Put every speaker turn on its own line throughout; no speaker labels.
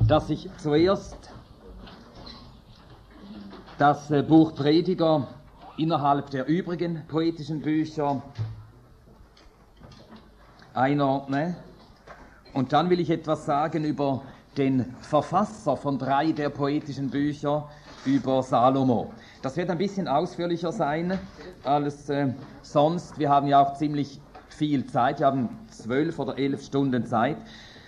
dass ich zuerst das Buch Prediger innerhalb der übrigen poetischen Bücher einordne. Und dann will ich etwas sagen über den Verfasser von 3 der poetischen Bücher, über Salomo. Das wird ein bisschen ausführlicher sein als sonst. Wir haben ja auch ziemlich viel Zeit. Wir haben 12 oder 11 Stunden Zeit,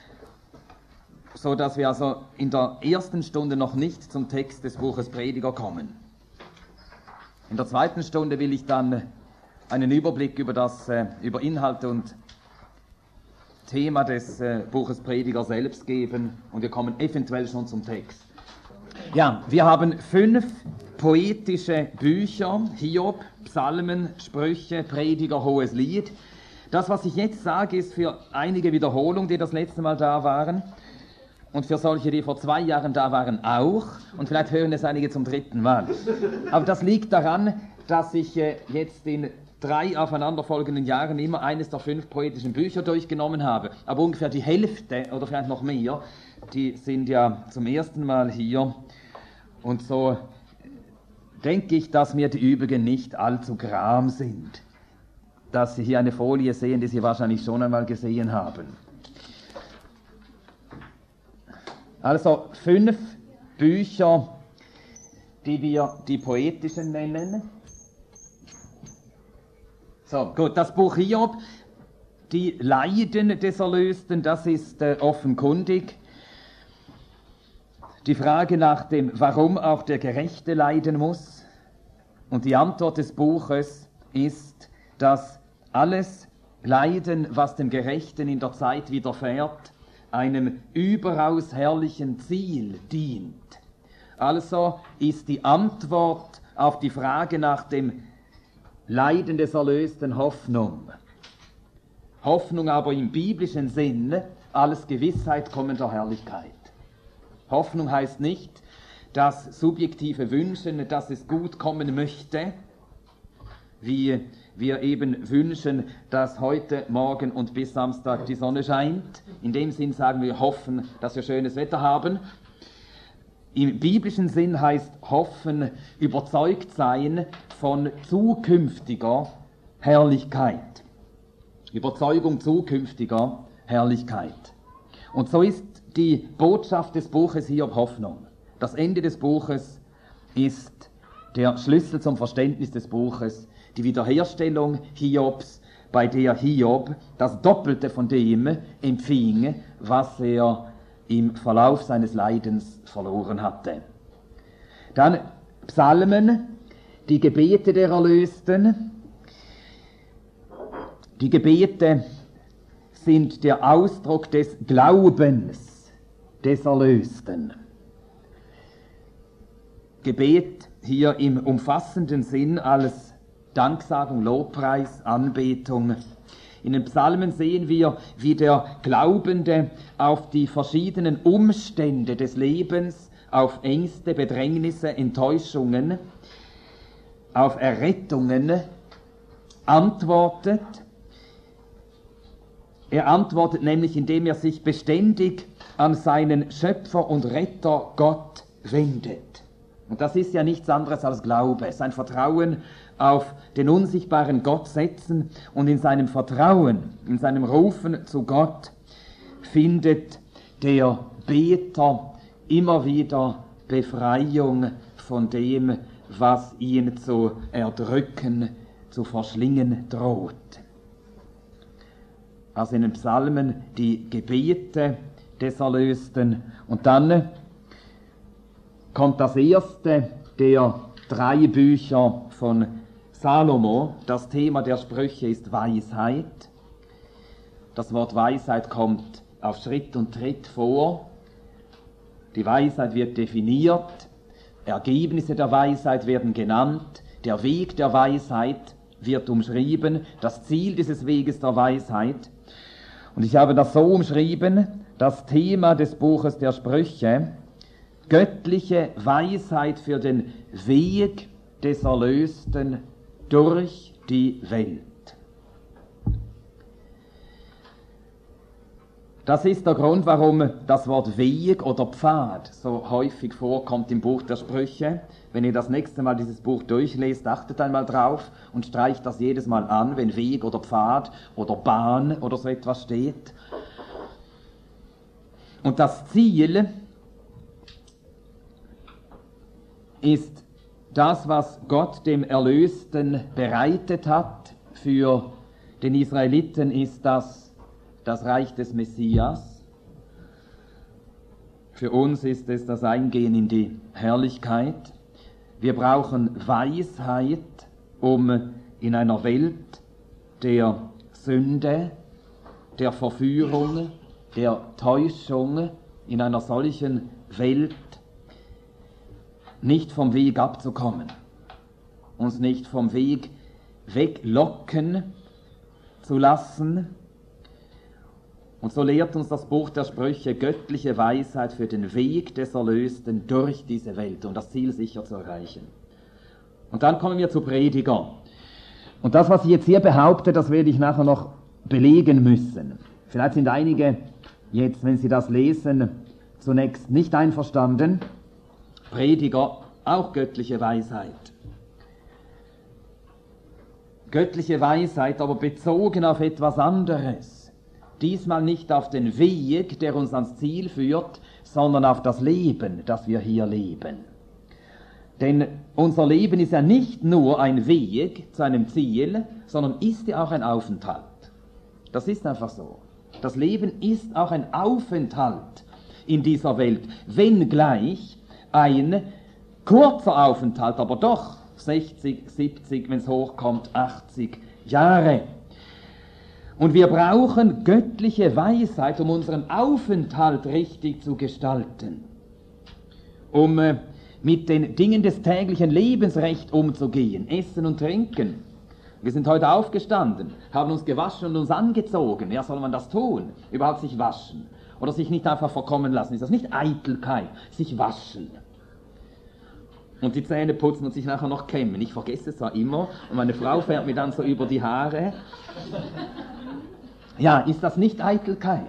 so dass wir also in der ersten Stunde noch nicht zum Text des Buches Prediger kommen. In der zweiten Stunde will ich dann einen Überblick über Inhalte und Thema des Buches Prediger selbst geben, und wir kommen eventuell schon zum Text. Ja, wir haben 5 poetische Bücher: Hiob, Psalmen, Sprüche, Prediger, Hohes Lied. Das, was ich jetzt sage, ist für einige Wiederholung, die das letzte Mal da waren, und für solche, die vor 2 Jahren da waren, auch, und vielleicht hören es einige zum 3. Mal. Aber das liegt daran, dass ich jetzt in 3 aufeinanderfolgenden Jahren immer eines der 5 poetischen Bücher durchgenommen habe. Aber ungefähr die Hälfte oder vielleicht noch mehr, die sind ja zum ersten Mal hier. Und so denke ich, dass mir die übrigen nicht allzu gram sind. Dass Sie hier eine Folie sehen, die Sie wahrscheinlich schon einmal gesehen haben. Also 5 Bücher, die wir die poetischen nennen. So, gut, das Buch Hiob, die Leiden des Erlösten, das ist offenkundig. Die Frage nach dem, warum auch der Gerechte leiden muss. Und die Antwort des Buches ist, dass alles Leiden, was dem Gerechten in der Zeit widerfährt, einem überaus herrlichen Ziel dient. Also ist die Antwort auf die Frage nach dem Leiden des Erlösten Hoffnung. Hoffnung aber im biblischen Sinn als Gewissheit kommender Herrlichkeit. Hoffnung heißt nicht das subjektive Wünschen, dass es gut kommen möchte, wie wir eben wünschen, dass heute, morgen und bis Samstag die Sonne scheint. In dem Sinn sagen wir hoffen, dass wir schönes Wetter haben. Im biblischen Sinn heißt hoffen, überzeugt sein von zukünftiger Herrlichkeit. Überzeugung zukünftiger Herrlichkeit. Und so ist die Botschaft des Buches Hiob Hoffnung. Das Ende des Buches ist der Schlüssel zum Verständnis des Buches, die Wiederherstellung Hiobs, bei der Hiob das Doppelte von dem empfing, was er im Verlauf seines Leidens verloren hatte. Dann Psalmen, die Gebete der Erlösten. Die Gebete sind der Ausdruck des Glaubens des Erlösten. Gebet hier im umfassenden Sinn als Danksagung, Lobpreis, Anbetung. In den Psalmen sehen wir, wie der Glaubende auf die verschiedenen Umstände des Lebens, auf Ängste, Bedrängnisse, Enttäuschungen, auf Errettungen antwortet. Er antwortet nämlich, indem er sich beständig an seinen Schöpfer und Retter Gott wendet. Und das ist ja nichts anderes als Glaube, sein Vertrauen auf den unsichtbaren Gott setzen, und in seinem Vertrauen, in seinem Rufen zu Gott findet der Beter immer wieder Befreiung von dem, was ihn zu erdrücken, zu verschlingen droht. Also in den Psalmen die Gebete des Erlösten, und dann kommt das erste der 3 Bücher von Salomo. Das Thema der Sprüche ist Weisheit. Das Wort Weisheit kommt auf Schritt und Tritt vor. Die Weisheit wird definiert, Ergebnisse der Weisheit werden genannt, der Weg der Weisheit wird umschrieben, das Ziel dieses Weges der Weisheit. Und ich habe das so umschrieben, das Thema des Buches der Sprüche: göttliche Weisheit für den Weg des Erlösten durch die Welt. Das ist der Grund, warum das Wort Weg oder Pfad so häufig vorkommt im Buch der Sprüche. Wenn ihr das nächste Mal dieses Buch durchlest, achtet einmal drauf und streicht das jedes Mal an, wenn Weg oder Pfad oder Bahn oder so etwas steht. Und das Ziel ist das, was Gott dem Erlösten bereitet hat. Für den Israeliten ist das Reich des Messias. Für uns ist es das Eingehen in die Herrlichkeit. Wir brauchen Weisheit, um in einer Welt der Sünde, der Verführung, der Täuschung, in einer solchen Welt nicht vom Weg abzukommen, uns nicht vom Weg weglocken zu lassen. Und so lehrt uns das Buch der Sprüche göttliche Weisheit für den Weg des Erlösten durch diese Welt, um das Ziel sicher zu erreichen. Und dann kommen wir zu Prediger. Und das, was ich jetzt hier behaupte, das werde ich nachher noch belegen müssen. Vielleicht sind einige jetzt, wenn sie das lesen, zunächst nicht einverstanden. Prediger, auch göttliche Weisheit. Göttliche Weisheit, aber bezogen auf etwas anderes. Diesmal nicht auf den Weg, der uns ans Ziel führt, sondern auf das Leben, das wir hier leben. Denn unser Leben ist ja nicht nur ein Weg zu einem Ziel, sondern ist ja auch ein Aufenthalt. Das ist einfach so. Das Leben ist auch ein Aufenthalt in dieser Welt, wenngleich ein kurzer Aufenthalt, aber doch 60, 70, wenn es hochkommt, 80 Jahre. Und wir brauchen göttliche Weisheit, um unseren Aufenthalt richtig zu gestalten, um mit den Dingen des täglichen Lebens recht umzugehen, essen und trinken. Wir sind heute aufgestanden, haben uns gewaschen und uns angezogen. Ja, soll man das tun? Überhaupt sich waschen oder sich nicht einfach verkommen lassen? Ist das nicht Eitelkeit? Sich waschen. Und die Zähne putzen und sich nachher noch kämmen. Ich vergesse es zwar immer und meine Frau fährt mir dann so über die Haare. Ja, ist das nicht Eitelkeit?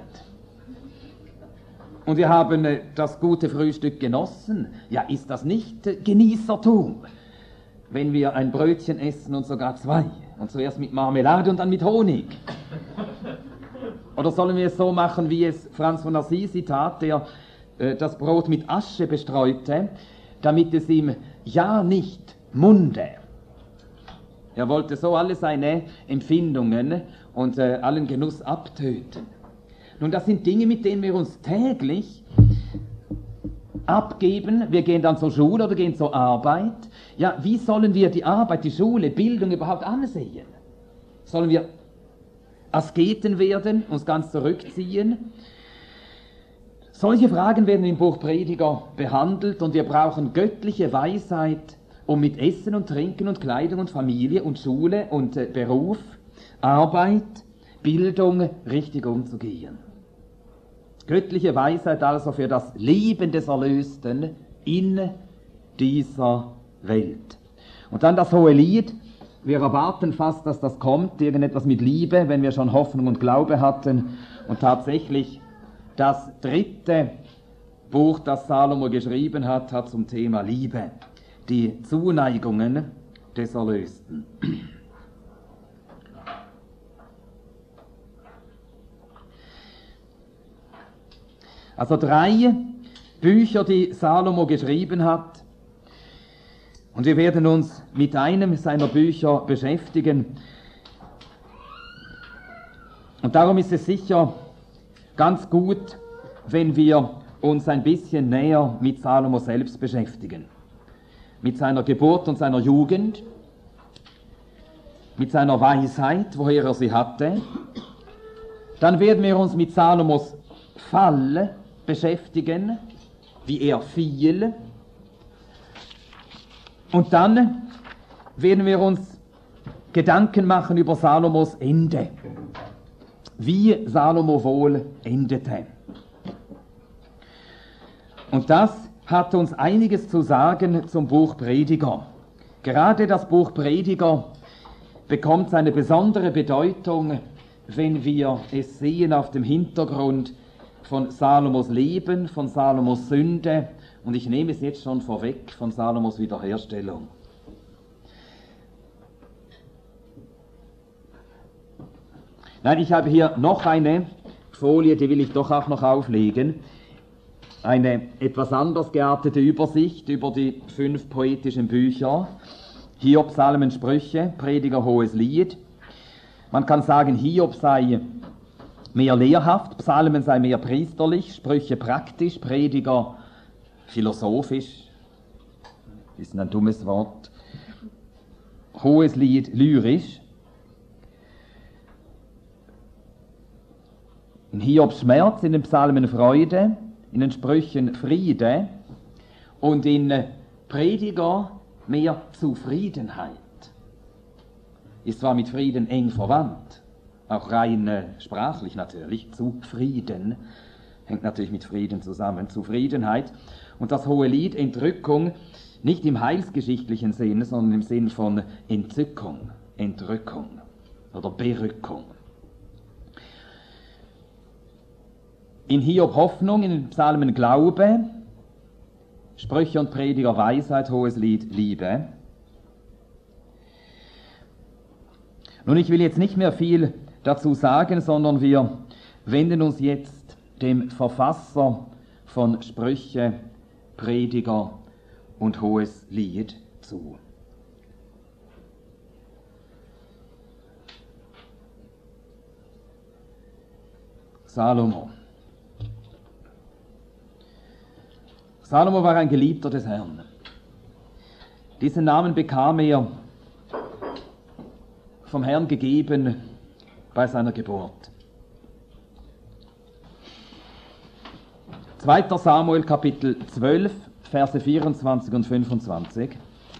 Und wir haben das gute Frühstück genossen. Ja, ist das nicht Genießertum? Wenn wir ein Brötchen essen und sogar zwei. Und zuerst mit Marmelade und dann mit Honig. Oder sollen wir es so machen, wie es Franz von Assisi tat, der das Brot mit Asche bestreute, damit es ihm ja nicht munde. Er wollte so alle seine Empfindungen und allen Genuss abtöten. Nun, das sind Dinge, mit denen wir uns täglich abgeben. Wir gehen dann zur Schule oder gehen zur Arbeit. Ja, wie sollen wir die Arbeit, die Schule, Bildung überhaupt ansehen? Sollen wir Asketen werden, uns ganz zurückziehen? Solche Fragen werden im Buch Prediger behandelt und wir brauchen göttliche Weisheit, um mit Essen und Trinken und Kleidung und Familie und Schule und Beruf, Arbeit, Bildung richtig umzugehen. Göttliche Weisheit also für das Leben des Erlösten in dieser Welt. Und dann das hohe Lied. Wir erwarten fast, dass das kommt, irgendetwas mit Liebe, wenn wir schon Hoffnung und Glaube hatten. Und tatsächlich das dritte Buch, das Salomo geschrieben hat, hat zum Thema Liebe. Die Zuneigungen des Erlösten. Also 3 Bücher, die Salomo geschrieben hat. Und wir werden uns mit einem seiner Bücher beschäftigen. Und darum ist es sicher ganz gut, wenn wir uns ein bisschen näher mit Salomo selbst beschäftigen. Mit seiner Geburt und seiner Jugend, mit seiner Weisheit, woher er sie hatte. Dann werden wir uns mit Salomos Fall beschäftigen, wie er fiel. Und dann werden wir uns Gedanken machen über Salomos Ende, wie Salomo wohl endete. Und das hat uns einiges zu sagen zum Buch Prediger. Gerade das Buch Prediger bekommt seine besondere Bedeutung, wenn wir es sehen auf dem Hintergrund von Salomos Leben, von Salomos Sünde und ich nehme es jetzt schon vorweg, von Salomos Wiederherstellung. Nein, ich habe hier noch eine Folie, die will ich doch auch noch auflegen. Eine etwas anders geartete Übersicht über die 5 poetischen Bücher. Hiob, Psalmen, Sprüche, Prediger, Hohes Lied. Man kann sagen, Hiob sei mehr lehrhaft, Psalmen sei mehr priesterlich, Sprüche praktisch, Prediger philosophisch, ist ein dummes Wort, Hohes Lied lyrisch. In Hiob Schmerz, in den Psalmen Freude, in den Sprüchen Friede und in Prediger mehr Zufriedenheit. Ist zwar mit Frieden eng verwandt, auch rein sprachlich natürlich, Zufrieden, hängt natürlich mit Frieden zusammen, Zufriedenheit. Und das Hohe Lied, Entrückung, nicht im heilsgeschichtlichen Sinne, sondern im Sinn von Entzückung, Entrückung oder Berückung. In Hiob Hoffnung, in den Psalmen Glaube, Sprüche und Prediger Weisheit, Hohes Lied Liebe. Nun, ich will jetzt nicht mehr viel dazu sagen, sondern wir wenden uns jetzt dem Verfasser von Sprüche, Prediger und Hohes Lied zu. Salomo. Salomo war ein Geliebter des Herrn. Diesen Namen bekam er vom Herrn gegeben bei seiner Geburt. 2. Samuel Kapitel 12, Verse 24 und 25.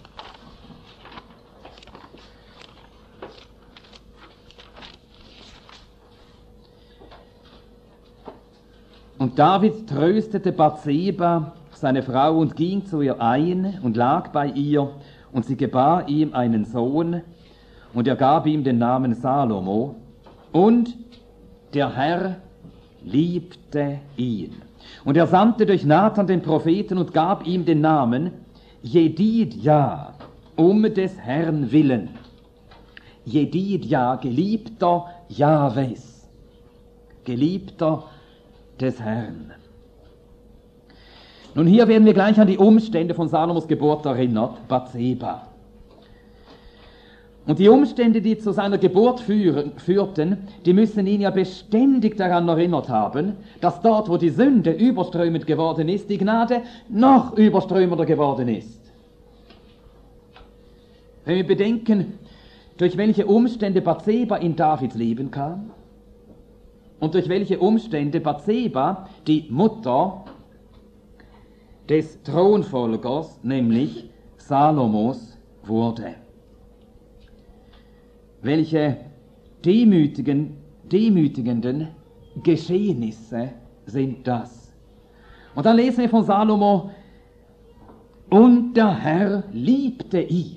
Und David tröstete Bathseba, seine Frau, und ging zu ihr ein und lag bei ihr, und sie gebar ihm einen Sohn, und er gab ihm den Namen Salomo, und der Herr liebte ihn. Und er sandte durch Nathan den Propheten und gab ihm den Namen Jedidja, um des Herrn willen. Jedidja, Geliebter Jahwes, Geliebter des Herrn. Nun, hier werden wir gleich an die Umstände von Salomos Geburt erinnert, Bathseba. Und die Umstände, die zu seiner Geburt führten, die müssen ihn ja beständig daran erinnert haben, dass dort, wo die Sünde überströmend geworden ist, die Gnade noch überströmender geworden ist. Wenn wir bedenken, durch welche Umstände Bathseba in Davids Leben kam und durch welche Umstände Bathseba, die Mutter des Thronfolgers, nämlich Salomos, wurde. Welche demütigenden Geschehnisse sind das? Und dann lesen wir von Salomo, und der Herr liebte ihn.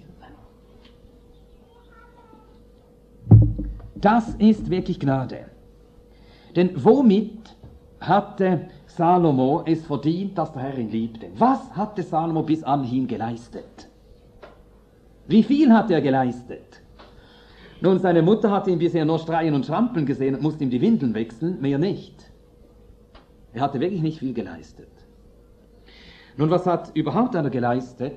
Das ist wirklich Gnade. Denn womit hatte Salomo es verdient, dass der Herr ihn liebte? Was hatte Salomo bis anhin geleistet? Wie viel hat er geleistet? Nun, seine Mutter hatte ihn bisher nur streien und schrampeln gesehen und musste ihm die Windeln wechseln, mehr nicht. Er hatte wirklich nicht viel geleistet. Nun, was hat überhaupt einer geleistet,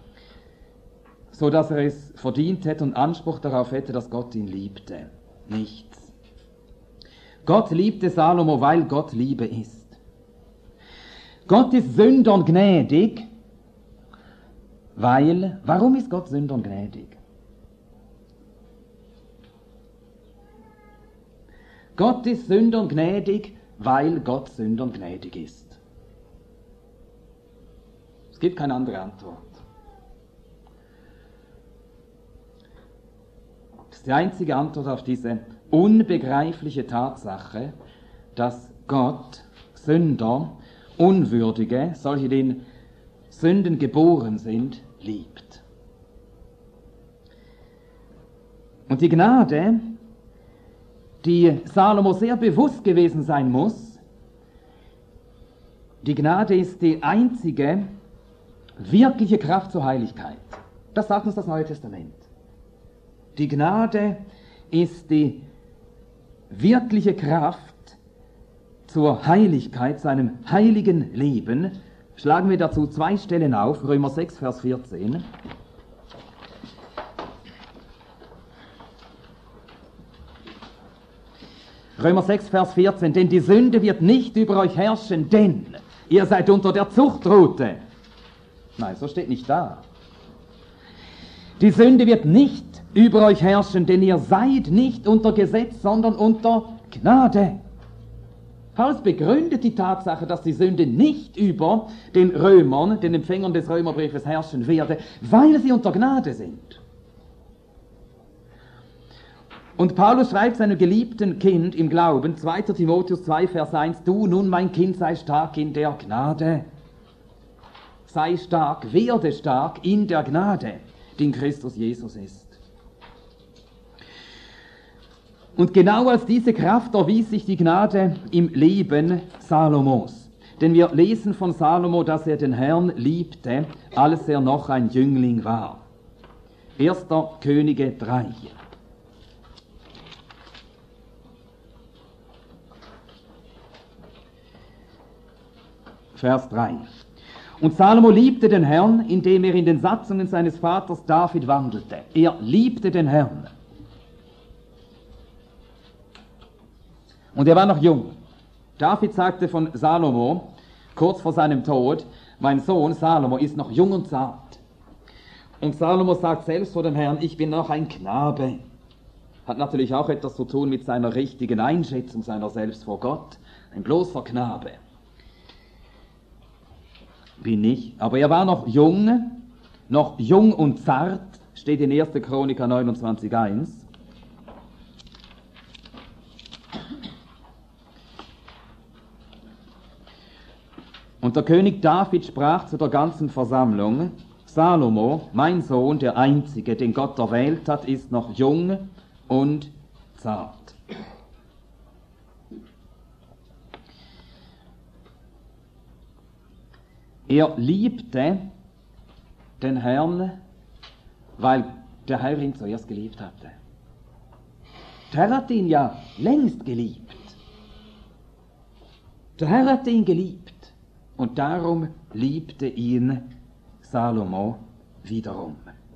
so dass er es verdient hätte und Anspruch darauf hätte, dass Gott ihn liebte? Nichts. Gott liebte Salomo, weil Gott Liebe ist. Gott ist Sündern gnädig, warum ist Gott Sündern gnädig? Gott ist Sündern gnädig, weil Gott Sündern gnädig ist. Es gibt keine andere Antwort. Das ist die einzige Antwort auf diese unbegreifliche Tatsache, dass Gott Sünder, Unwürdige, solche, die in Sünden geboren sind, liebt. Und die Gnade, die Salomo sehr bewusst gewesen sein muss, Die Gnade ist die einzige wirkliche Kraft zur Heiligkeit. Das sagt uns das Neue Testament. Die Gnade ist die wirkliche Kraft zur Heiligkeit, zu einem heiligen Leben. Schlagen wir dazu 2 Stellen auf, Römer 6, Vers 14. Römer 6, Vers 14, denn die Sünde wird nicht über euch herrschen, denn ihr seid unter der Zuchtrute. Nein, so steht nicht da. Die Sünde wird nicht über euch herrschen, denn ihr seid nicht unter Gesetz, sondern unter Gnade. Paulus begründet die Tatsache, dass die Sünde nicht über den Römern, den Empfängern des Römerbriefes herrschen werde, weil sie unter Gnade sind. Und Paulus schreibt seinem geliebten Kind im Glauben, 2. Timotheus 2, Vers 1, du nun, mein Kind, sei stark in der Gnade. Sei stark, werde stark in der Gnade, die in Christus Jesus ist. Und genau als diese Kraft erwies sich die Gnade im Leben Salomos. Denn wir lesen von Salomo, dass er den Herrn liebte, als er noch ein Jüngling war. 1. Könige 3. Vers 3. Und Salomo liebte den Herrn, indem er in den Satzungen seines Vaters David wandelte. Er liebte den Herrn. Und er war noch jung. David sagte von Salomo, kurz vor seinem Tod, mein Sohn Salomo ist noch jung und zart. Und Salomo sagt selbst vor dem Herrn, ich bin noch ein Knabe. Hat natürlich auch etwas zu tun mit seiner richtigen Einschätzung seiner selbst vor Gott. Ein bloßer Knabe bin ich. Aber er war noch jung und zart, steht in 1. Chroniker 29,1. Und der König David sprach zu der ganzen Versammlung, Salomo, mein Sohn, der Einzige, den Gott erwählt hat, ist noch jung und zart. Er liebte den Herrn, weil der Herr ihn zuerst geliebt hatte. Der Herr hat ihn ja längst geliebt. Der Herr hatte ihn geliebt. Und darum liebte ihn Salomo wiederum.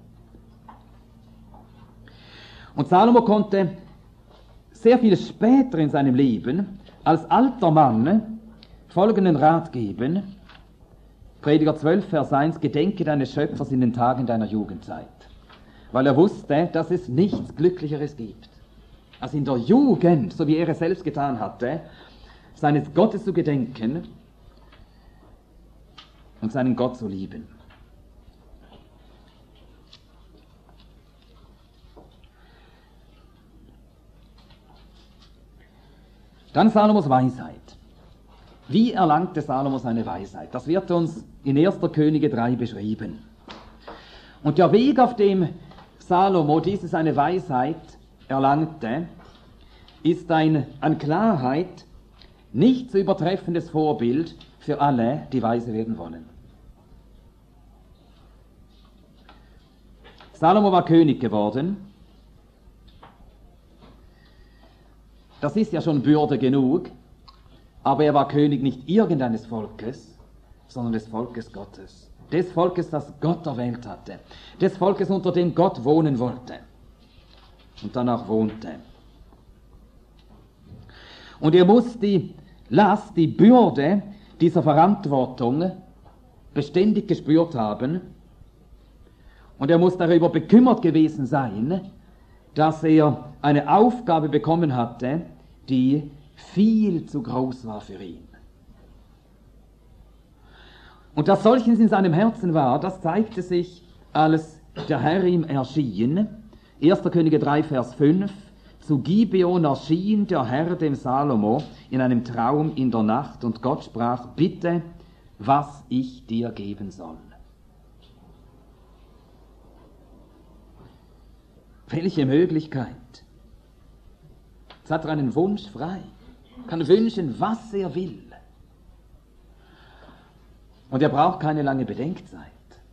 Und Salomo konnte sehr viel später in seinem Leben als alter Mann folgenden Rat geben. Prediger 12, Vers 1, gedenke deines Schöpfers in den Tagen deiner Jugendzeit. Weil er wusste, dass es nichts Glücklicheres gibt, als in der Jugend, so wie er es selbst getan hatte, seines Gottes zu gedenken und seinen Gott zu lieben. Dann Salomos Weisheit. Wie erlangte Salomo seine Weisheit? Das wird uns in 1. Könige 3 beschrieben. Und der Weg, auf dem Salomo diese seine Weisheit erlangte, ist ein an Klarheit nicht zu übertreffendes Vorbild für alle, die weise werden wollen. Salomo war König geworden. Das ist ja schon Bürde genug, aber er war König nicht irgendeines Volkes, sondern des Volkes Gottes. Des Volkes, das Gott erwählt hatte. Des Volkes, unter dem Gott wohnen wollte und dann auch wohnte. Und er muss die Last, die Bürde dieser Verantwortung beständig gespürt haben. Und er muss darüber bekümmert gewesen sein, dass er eine Aufgabe bekommen hatte, die viel zu groß war für ihn. Und dass solches in seinem Herzen war, das zeigte sich, als der Herr ihm erschien. 1. Könige 3, Vers 5. Zu Gibeon erschien der Herr dem Salomo in einem Traum in der Nacht und Gott sprach, bitte, was ich dir geben soll. Welche Möglichkeit. Jetzt hat er einen Wunsch frei, kann wünschen, was er will. Und er braucht keine lange Bedenkzeit.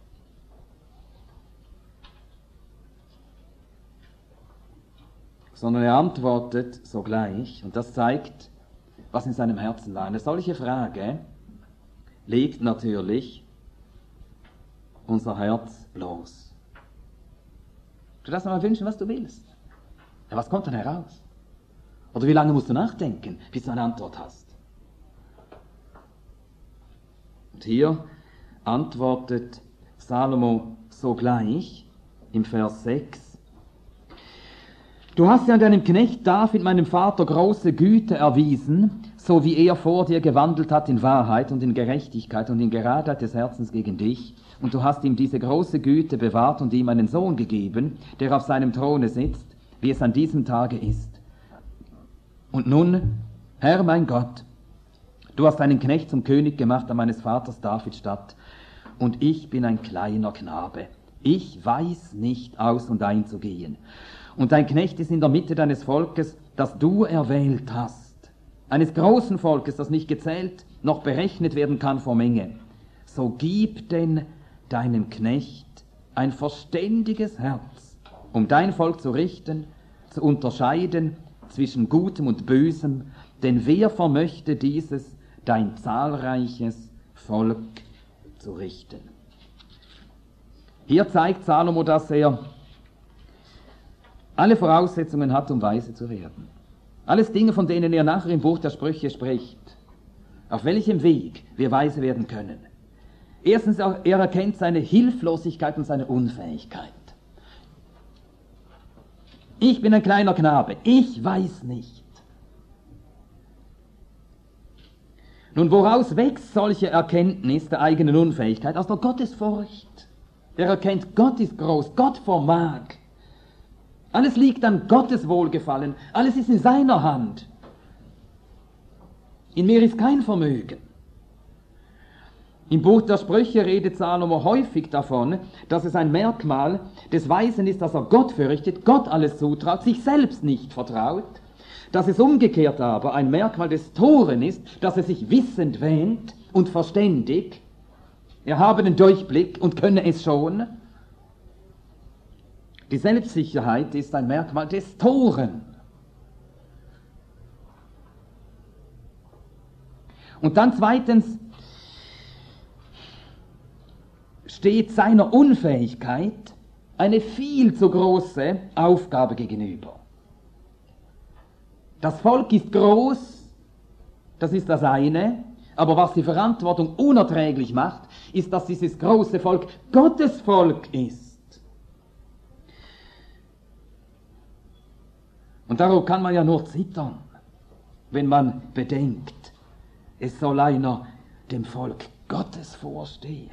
Sondern er antwortet sogleich, und das zeigt, was in seinem Herzen war. Eine solche Frage legt natürlich unser Herz bloß. Du darfst mal wünschen, was du willst. Ja, was kommt dann heraus? Oder wie lange musst du nachdenken, bis du eine Antwort hast? Und hier antwortet Salomo sogleich im Vers 6. Du hast ja deinem Knecht David, meinem Vater, große Güte erwiesen, so wie er vor dir gewandelt hat in Wahrheit und in Gerechtigkeit und in Geradheit des Herzens gegen dich. Und du hast ihm diese große Güte bewahrt und ihm einen Sohn gegeben, der auf seinem Throne sitzt, wie es an diesem Tage ist. Und nun, Herr mein Gott, du hast einen Knecht zum König gemacht an meines Vaters David statt, und ich bin ein kleiner Knabe. Ich weiß nicht aus und einzugehen. Und dein Knecht ist in der Mitte deines Volkes, das du erwählt hast, eines großen Volkes, das nicht gezählt noch berechnet werden kann vor Menge. So gib denn deinem Knecht ein verständiges Herz, um dein Volk zu richten, zu unterscheiden zwischen Gutem und Bösem, denn wer vermöchte dieses, dein zahlreiches Volk zu richten? Hier zeigt Salomo, dass er alle Voraussetzungen hat, um weise zu werden. Alles Dinge, von denen er nachher im Buch der Sprüche spricht. Auf welchem Weg wir weise werden können. Erstens, er erkennt seine Hilflosigkeit und seine Unfähigkeit. Ich bin ein kleiner Knabe, ich weiß nicht. Nun, woraus wächst solche Erkenntnis der eigenen Unfähigkeit? Aus der Gottesfurcht. Er erkennt, Gott ist groß, Gott vermag. Alles liegt an Gottes Wohlgefallen, alles ist in seiner Hand. In mir ist kein Vermögen. Im Buch der Sprüche redet Salomo häufig davon, dass es ein Merkmal des Weisen ist, dass er Gott fürchtet, Gott alles zutraut, sich selbst nicht vertraut, dass es umgekehrt aber ein Merkmal des Toren ist, dass er sich wissend wähnt und verständig, er habe den Durchblick und könne es schon. Die Selbstsicherheit ist ein Merkmal des Toren. Und dann zweitens steht seiner Unfähigkeit eine viel zu große Aufgabe gegenüber. Das Volk ist groß, das ist das eine, aber was die Verantwortung unerträglich macht, ist, dass dieses große Volk Gottes Volk ist. Und darum kann man ja nur zittern, wenn man bedenkt, es soll einer dem Volk Gottes vorstehen.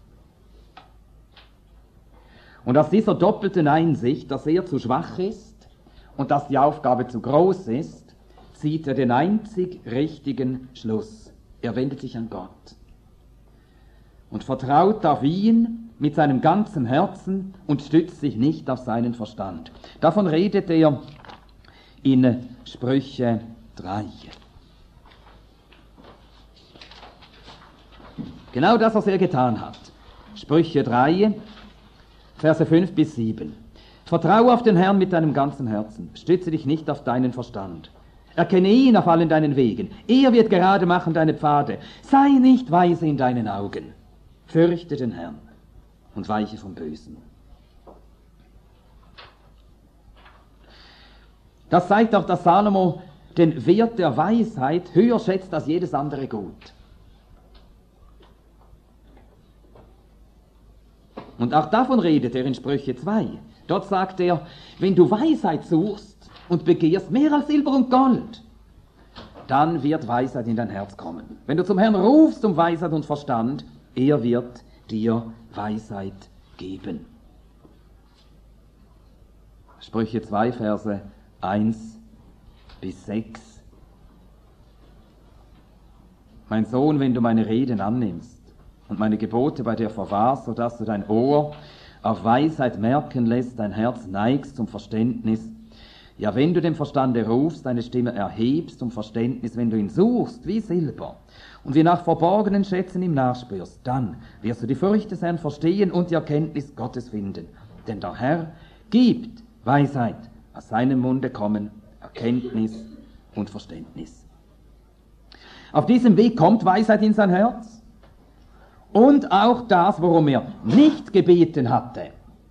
Und aus dieser doppelten Einsicht, dass er zu schwach ist und dass die Aufgabe zu groß ist, zieht er den einzig richtigen Schluss. Er wendet sich an Gott und vertraut auf ihn mit seinem ganzen Herzen und stützt sich nicht auf seinen Verstand. Davon redet er in Sprüche 3. Genau das, was er getan hat. Sprüche 3, Verse 5 bis 7. Vertraue auf den Herrn mit deinem ganzen Herzen. Stütze dich nicht auf deinen Verstand. Erkenne ihn auf allen deinen Wegen. Er wird gerade machen deine Pfade. Sei nicht weise in deinen Augen. Fürchte den Herrn und weiche vom Bösen. Das zeigt auch, dass Salomo den Wert der Weisheit höher schätzt als jedes andere Gut. Und auch davon redet er in Sprüche 2. Dort sagt er, wenn du Weisheit suchst und begehrst mehr als Silber und Gold, dann wird Weisheit in dein Herz kommen. Wenn du zum Herrn rufst um Weisheit und Verstand, er wird dir Weisheit geben. Sprüche 2, Verse 1 bis 6. Mein Sohn, wenn du meine Reden annimmst und meine Gebote bei dir verwahrst, sodass du dein Ohr auf Weisheit merken lässt, dein Herz neigst zum Verständnis, Ja, wenn du dem Verstande rufst, deine Stimme erhebst um Verständnis, wenn du ihn suchst wie Silber und wie nach verborgenen Schätzen ihm nachspürst, dann wirst du die Furcht des Herrn verstehen und die Erkenntnis Gottes finden. Denn der Herr gibt Weisheit, aus seinem Munde kommen Erkenntnis und Verständnis. Auf diesem Weg kommt Weisheit in sein Herz und auch das, worum er nicht gebeten hatte.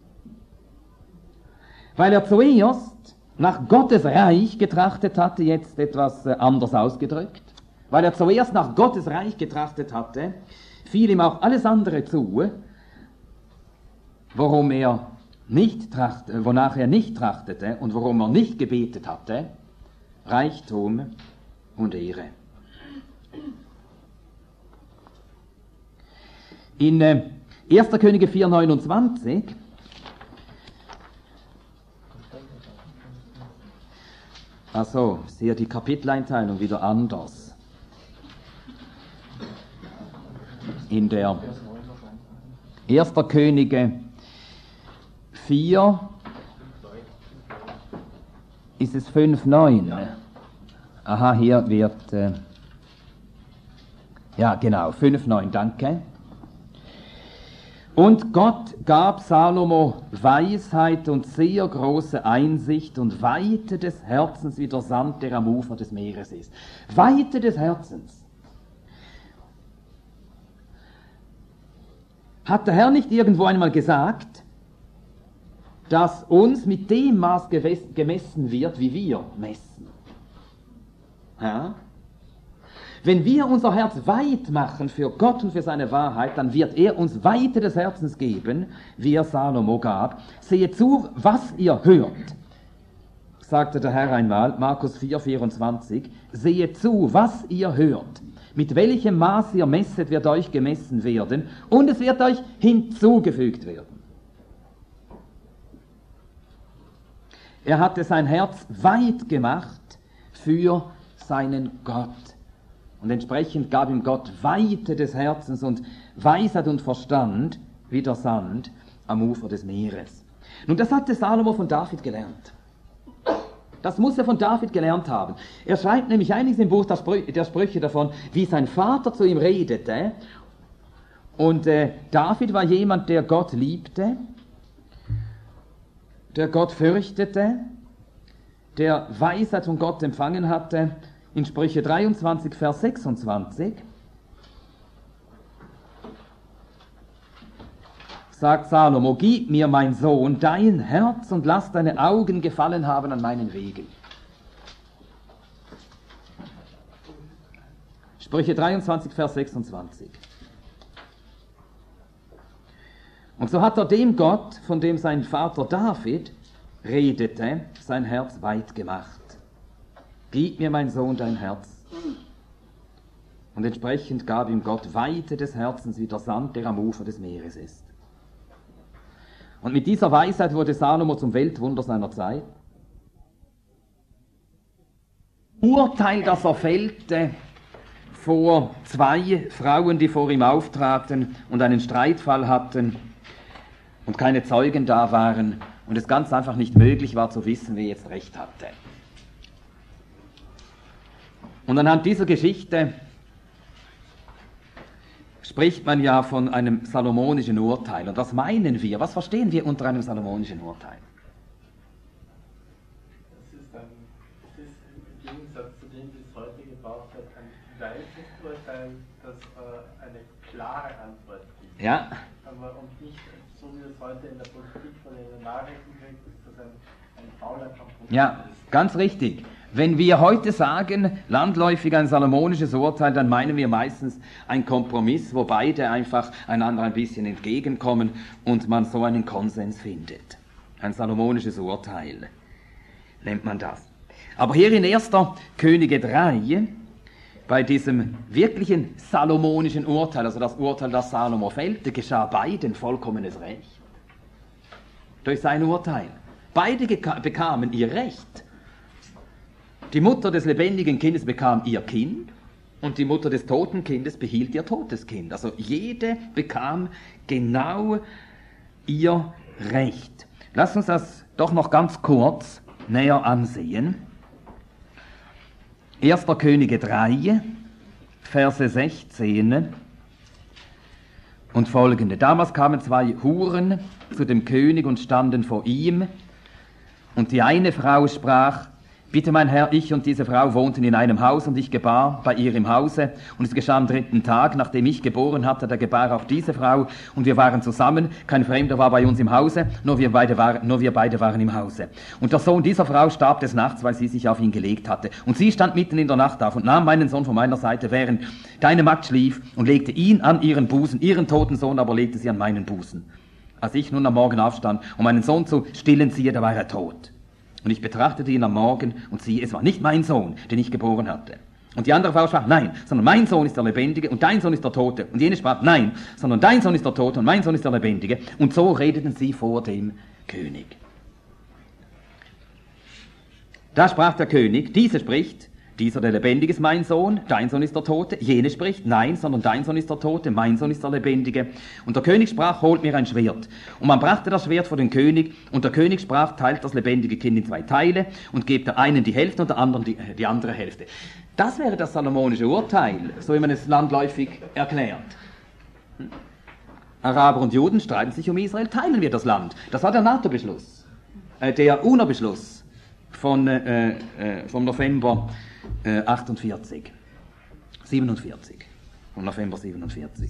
Weil er zuerst nach Gottes Reich getrachtet hatte, jetzt etwas anders ausgedrückt, weil er zuerst nach Gottes Reich getrachtet hatte, fiel ihm auch alles andere zu, wonach er nicht trachtete und worum er nicht gebetet hatte, Reichtum und Ehre. In 1. Könige 4,29 also, sehe die Kapiteleinteilung wieder anders. In der 1. Könige 4 ist es 5,9. Aha, hier wird, ja genau, 5,9, danke. Und Gott gab Salomo Weisheit und sehr große Einsicht und Weite des Herzens wie der Sand, der am Ufer des Meeres ist. Weite des Herzens. Hat der Herr nicht irgendwo einmal gesagt, dass uns mit dem Maß gemessen wird, wie wir messen? Ja? Wenn wir unser Herz weit machen für Gott und für seine Wahrheit, dann wird er uns Weite des Herzens geben, wie er Salomo gab. Seht zu, was ihr hört, sagte der Herr einmal, Markus 4,24. Seht zu, was ihr hört. Mit welchem Maß ihr messet, wird euch gemessen werden, und es wird euch hinzugefügt werden. Er hatte sein Herz weit gemacht für seinen Gott. Und entsprechend gab ihm Gott Weite des Herzens und Weisheit und Verstand wie der Sand am Ufer des Meeres. Nun, das hatte Salomo von David gelernt. Das muss er von David gelernt haben. Er schreibt nämlich einiges im Buch der Sprüche davon, wie sein Vater zu ihm redete. Und David war jemand, der Gott liebte, der Gott fürchtete, der Weisheit von Gott empfangen hatte. In Sprüche 23, Vers 26 sagt Salomo, gib mir, mein Sohn, dein Herz und lass deine Augen gefallen haben an meinen Wegen. Sprüche 23, Vers 26. Und so hat er dem Gott, von dem sein Vater David redete, sein Herz weit gemacht. Gib mir, mein Sohn, dein Herz. Und entsprechend gab ihm Gott Weite des Herzens wie der Sand, der am Ufer des Meeres ist. Und mit dieser Weisheit wurde Salomo zum Weltwunder seiner Zeit. Urteil, das er fällte vor zwei Frauen, die vor ihm auftraten und einen Streitfall hatten und keine Zeugen da waren und es ganz einfach nicht möglich war zu wissen, wer jetzt recht hatte. Und anhand dieser Geschichte spricht man ja von einem salomonischen Urteil. Und was meinen wir? Was verstehen wir unter einem salomonischen Urteil?
Es ist im Gegensatz zu dem, wie es heute gebraucht wird, ein weises Urteil, das eine klare Antwort gibt.
Ja.
Und nicht so, wie es heute in der Politik oder in den Nachrichten kriegt, dass das ein fauler Kompromiss
Ja,
ist.
ganz richtig. Wenn wir heute sagen, landläufig ein salomonisches Urteil, dann meinen wir meistens ein Kompromiss, wo beide einfach einander ein bisschen entgegenkommen und man so einen Konsens findet. Ein salomonisches Urteil nennt man das. Aber hier in 1. Könige 3, bei diesem wirklichen salomonischen Urteil, also das Urteil, das Salomo fällte, geschah beiden vollkommenes Recht. Durch sein Urteil. Beide bekamen ihr Recht. Die Mutter des lebendigen Kindes bekam ihr Kind und die Mutter des toten Kindes behielt ihr totes Kind. Also jede bekam genau ihr Recht. Lass uns das doch noch ganz kurz näher ansehen. 1. Könige 3, Verse 16 und folgende. Damals kamen 2 Huren zu dem König und standen vor ihm. Und die eine Frau sprach: Bitte, mein Herr, ich und diese Frau wohnten in einem Haus, und ich gebar bei ihr im Hause. Und es geschah am 3. Tag, nachdem ich geboren hatte, da gebar auch diese Frau. Und wir waren zusammen. Kein Fremder war bei uns im Hause, nur wir beide waren im Hause. Und der Sohn dieser Frau starb des Nachts, weil sie sich auf ihn gelegt hatte. Und sie stand mitten in der Nacht auf und nahm meinen Sohn von meiner Seite, während deine Magd schlief, und legte ihn an ihren Busen. Ihren toten Sohn aber legte sie an meinen Busen. Als ich nun am Morgen aufstand, um meinen Sohn zu stillen, siehe, da war er tot. Und ich betrachtete ihn am Morgen, und siehe, es war nicht mein Sohn, den ich geboren hatte. Und die andere Frau sprach: Nein, sondern mein Sohn ist der Lebendige, und dein Sohn ist der Tote. Und jene sprach: Nein, sondern dein Sohn ist der Tote, und mein Sohn ist der Lebendige. Und so redeten sie vor dem König. Da sprach der König: Diese spricht: Dieser, der Lebendige, ist mein Sohn, dein Sohn ist der Tote. Jene spricht: Nein, sondern dein Sohn ist der Tote, mein Sohn ist der Lebendige. Und der König sprach: Holt mir ein Schwert. Und man brachte das Schwert vor den König, und der König sprach: Teilt das lebendige Kind in 2 Teile und gebt der einen die Hälfte und der anderen die andere Hälfte. Das wäre das salomonische Urteil, so wie man es landläufig erklärt. Araber und Juden streiten sich um Israel, teilen wir das Land. Das war der NATO-Beschluss, der UNO-Beschluss vom November 47. Vom November 47.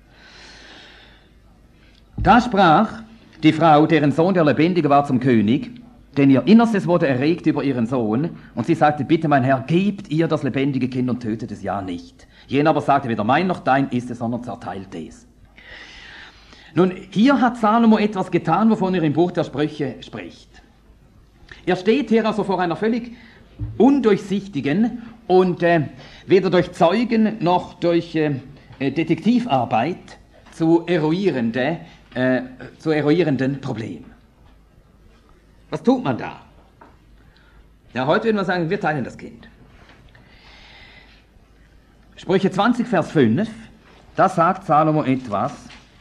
Da sprach die Frau, deren Sohn der Lebendige war, zum König, denn ihr Innerstes wurde erregt über ihren Sohn, und sie sagte: Bitte, mein Herr, gebt ihr das lebendige Kind und tötet es ja nicht. Jener aber sagte: Weder mein noch dein ist es, sondern zerteilt es. Nun, hier hat Salomo etwas getan, wovon er im Buch der Sprüche spricht. Er steht hier also vor einer völlig undurchsichtigen und weder durch Zeugen noch durch Detektivarbeit zu eruierenden Problem. Was tut man da? Ja, heute würde man sagen, wir teilen das Kind. Sprüche 20, Vers 5, da sagt Salomo etwas.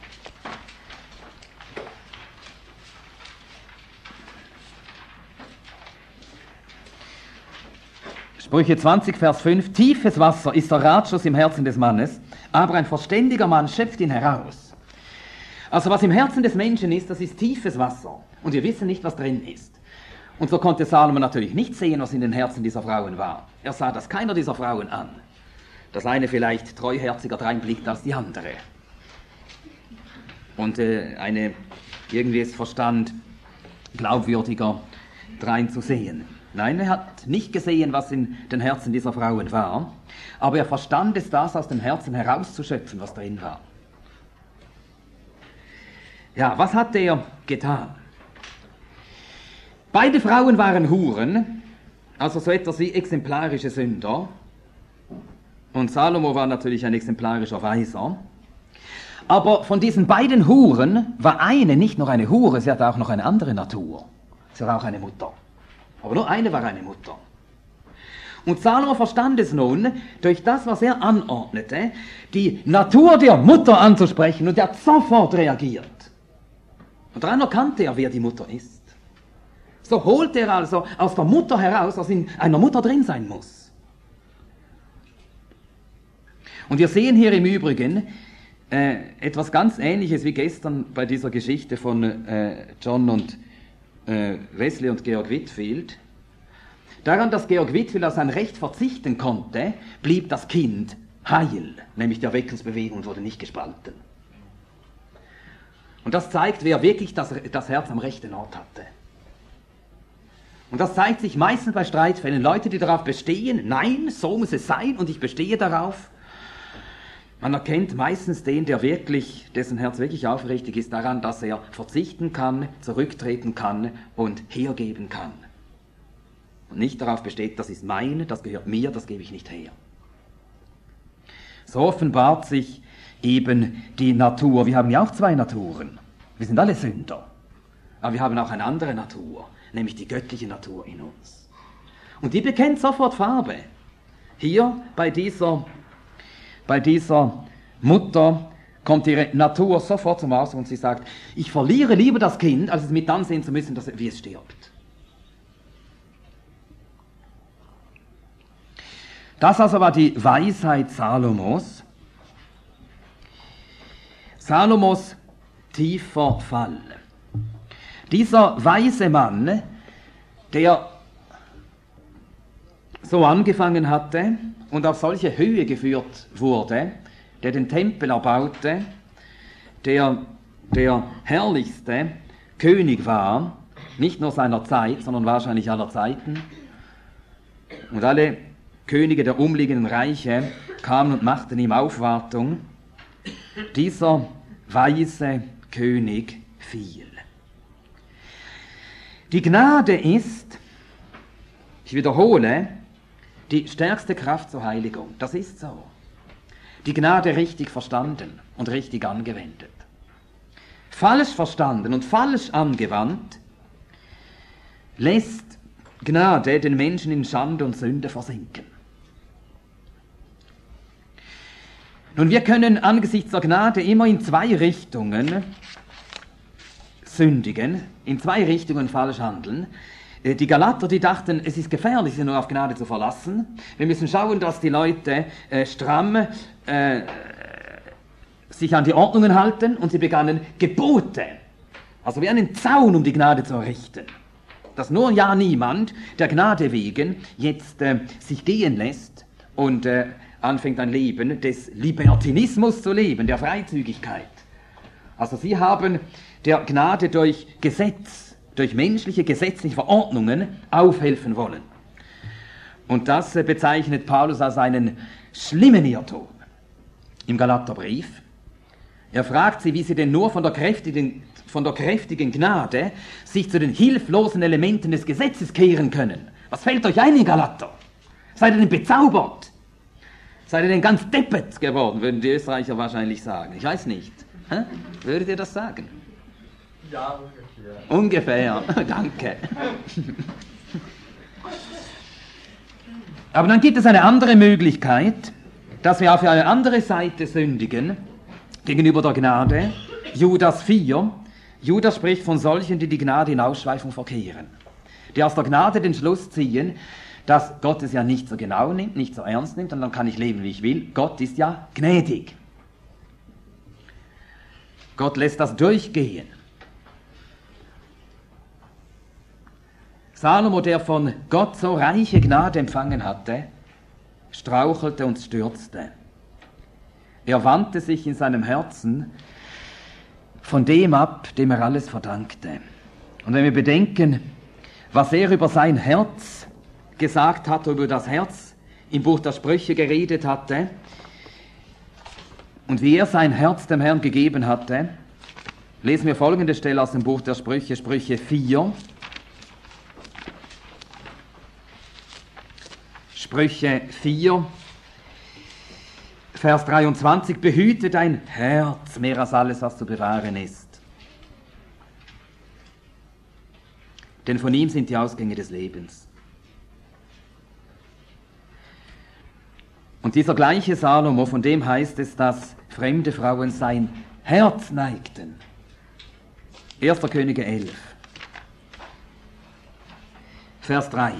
Sprüche 20, Vers 5: Tiefes Wasser ist der Ratschluss im Herzen des Mannes, aber ein verständiger Mann schöpft ihn heraus. Also was im Herzen des Menschen ist, das ist tiefes Wasser. Und wir wissen nicht, was drin ist. Und so konnte Salomo natürlich nicht sehen, was in den Herzen dieser Frauen war. Er sah das keiner dieser Frauen an. Das eine vielleicht treuherziger dreinblickt als die andere. Und eine irgendwie es verstand, glaubwürdiger dreinzusehen. Nein, er hat nicht gesehen, was in den Herzen dieser Frauen war, aber er verstand es, das aus dem Herzen herauszuschöpfen, was drin war. Ja, was hat er getan? Beide Frauen waren Huren, also so etwas wie exemplarische Sünder. Und Salomo war natürlich ein exemplarischer Weiser. Aber von diesen beiden Huren war eine nicht nur eine Hure, sie hatte auch noch eine andere Natur. Sie war auch eine Mutter. Aber nur eine war eine Mutter. Und Salomo verstand es nun, durch das, was er anordnete, die Natur der Mutter anzusprechen, und er hat sofort reagiert. Und daran erkannte er, wer die Mutter ist. So holte er also aus der Mutter heraus, was in einer Mutter drin sein muss. Und wir sehen hier im Übrigen etwas ganz Ähnliches wie gestern bei dieser Geschichte von John und Wesley und Georg Whitefield. Daran, dass Georg Whitefield auf sein Recht verzichten konnte, blieb das Kind heil, nämlich die Erweckungsbewegung wurde nicht gespalten. Und das zeigt, wer wirklich das Herz am rechten Ort hatte. Und das zeigt sich meistens bei Streitfällen. Leute, die darauf bestehen, nein, so muss es sein und ich bestehe darauf. Man erkennt meistens den, dessen Herz wirklich aufrichtig ist, daran, dass er verzichten kann, zurücktreten kann und hergeben kann. Und nicht darauf besteht, das ist mein, das gehört mir, das gebe ich nicht her. So offenbart sich eben die Natur. Wir haben ja auch 2 Naturen. Wir sind alle Sünder. Aber wir haben auch eine andere Natur, nämlich die göttliche Natur in uns. Und die bekennt sofort Farbe. Hier bei dieser Mutter kommt ihre Natur sofort zum Ausdruck und sie sagt, ich verliere lieber das Kind, als es mit ansehen zu müssen, wie es stirbt. Das also war die Weisheit Salomos. Salomos tiefer Fall. Dieser weise Mann, der so angefangen hatte und auf solche Höhe geführt wurde, der den Tempel erbaute, der herrlichste König war, nicht nur seiner Zeit, sondern wahrscheinlich aller Zeiten. Und alle Könige der umliegenden Reiche kamen und machten ihm Aufwartung. Dieser weise König fiel. Die Gnade ist, ich wiederhole, die stärkste Kraft zur Heiligung. Das ist so. Die Gnade richtig verstanden und richtig angewendet. Falsch verstanden und falsch angewandt lässt Gnade den Menschen in Schande und Sünde versinken. Nun, wir können angesichts der Gnade immer in zwei Richtungen sündigen, in zwei Richtungen falsch handeln. Die Galater, die dachten, es ist gefährlich, sich nur auf Gnade zu verlassen. Wir müssen schauen, dass die Leute stramm sich an die Ordnungen halten, und sie begannen Gebote, also wie einen Zaun um die Gnade zu errichten. Dass nur ja niemand der Gnade wegen jetzt sich gehen lässt und anfängt ein Leben des Libertinismus zu leben, der Freizügigkeit. Also sie haben der Gnade durch Gesetz, durch menschliche gesetzliche Verordnungen aufhelfen wollen. Und das bezeichnet Paulus als einen schlimmen Irrtum im Galaterbrief. Er fragt sie, wie sie denn nur von der kräftigen Gnade sich zu den hilflosen Elementen des Gesetzes kehren können. Was fällt euch ein, ihr Galater? Seid ihr denn bezaubert? Seid ihr denn ganz deppert geworden, würden die Österreicher wahrscheinlich sagen. Ich weiß nicht. Hä? Würdet ihr das sagen?
Ja, ungefähr.
Ungefähr, danke. Aber dann gibt es eine andere Möglichkeit, dass wir auf eine andere Seite sündigen, gegenüber der Gnade. Judas 4. Judas spricht von solchen, die die Gnade in Ausschweifung verkehren. Die aus der Gnade den Schluss ziehen, dass Gott es ja nicht so genau nimmt, nicht so ernst nimmt, und dann kann ich leben, wie ich will. Gott ist ja gnädig. Gott lässt das durchgehen. Salomo, der von Gott so reiche Gnade empfangen hatte, strauchelte und stürzte. Er wandte sich in seinem Herzen von dem ab, dem er alles verdankte. Und wenn wir bedenken, was er über sein Herz gesagt hat, über das Herz im Buch der Sprüche geredet hatte und wie er sein Herz dem Herrn gegeben hatte, lesen wir folgende Stelle aus dem Buch der Sprüche, Sprüche 4. Sprüche 4, Vers 23, behüte dein Herz mehr als alles, was zu bewahren ist. Denn von ihm sind die Ausgänge des Lebens. Und dieser gleiche Salomo, von dem heißt es, dass fremde Frauen sein Herz neigten. 1. Könige 11, Vers 3.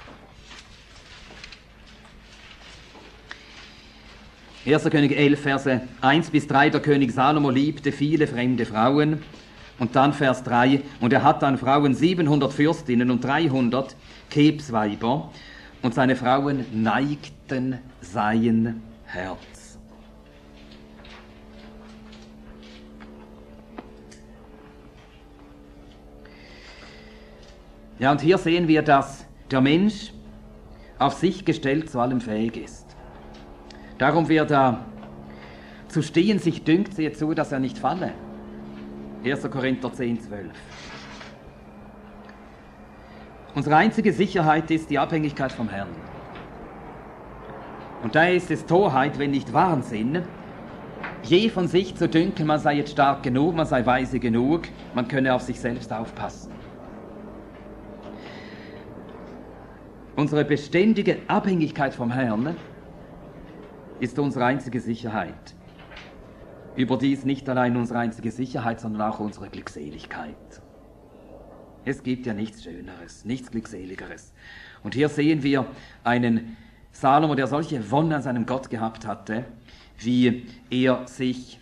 1. Könige 11, Verse 1 bis 3, der König Salomo liebte viele fremde Frauen. Und dann Vers 3, und er hatte an Frauen 700 Fürstinnen und 300 Kebsweiber, und seine Frauen neigten sein Herz. Ja, und hier sehen wir, dass der Mensch auf sich gestellt zu allem fähig ist. Darum wird er zu stehen, sich dünkt, sehe zu, dass er nicht falle. 1. Korinther 10, 12. Unsere einzige Sicherheit ist die Abhängigkeit vom Herrn. Und daher ist es Torheit, wenn nicht Wahnsinn, je von sich zu dünken, man sei jetzt stark genug, man sei weise genug, man könne auf sich selbst aufpassen. Unsere beständige Abhängigkeit vom Herrn ist unsere einzige Sicherheit. Überdies nicht allein unsere einzige Sicherheit, sondern auch unsere Glückseligkeit. Es gibt ja nichts Schöneres, nichts Glückseligeres. Und hier sehen wir einen Salomo, der solche Wonne an seinem Gott gehabt hatte, wie er sich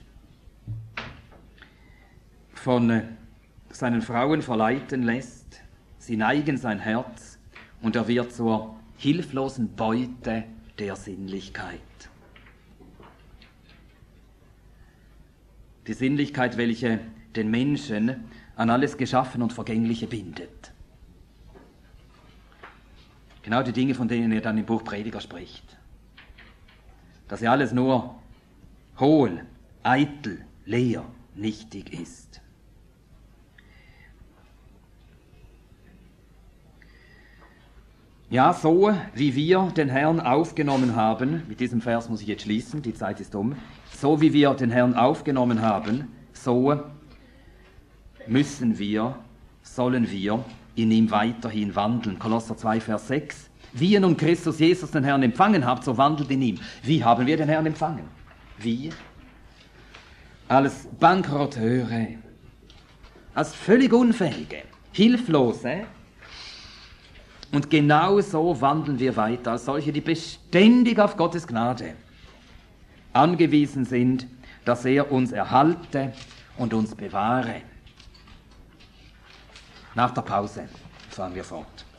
von seinen Frauen verleiten lässt. Sie neigen sein Herz und er wird zur hilflosen Beute der Sinnlichkeit. Die Sinnlichkeit, welche den Menschen an alles Geschaffene und Vergängliche bindet. Genau die Dinge, von denen er dann im Buch Prediger spricht. Dass ja alles nur hohl, eitel, leer, nichtig ist. Ja, so wie wir den Herrn aufgenommen haben, mit diesem Vers muss ich jetzt schließen, die Zeit ist um, so wie wir den Herrn aufgenommen haben, so sollen wir in ihm weiterhin wandeln. Kolosser 2, Vers 6. Wie ihr nun Christus Jesus den Herrn empfangen habt, so wandelt in ihm. Wie haben wir den Herrn empfangen? Wie? Als Bankrotteure, als völlig Unfähige, Hilflose. Und genau so wandeln wir weiter, als solche, die beständig auf Gottes Gnade angewiesen sind, dass er uns erhalte und uns bewahre. Nach der Pause fahren wir fort.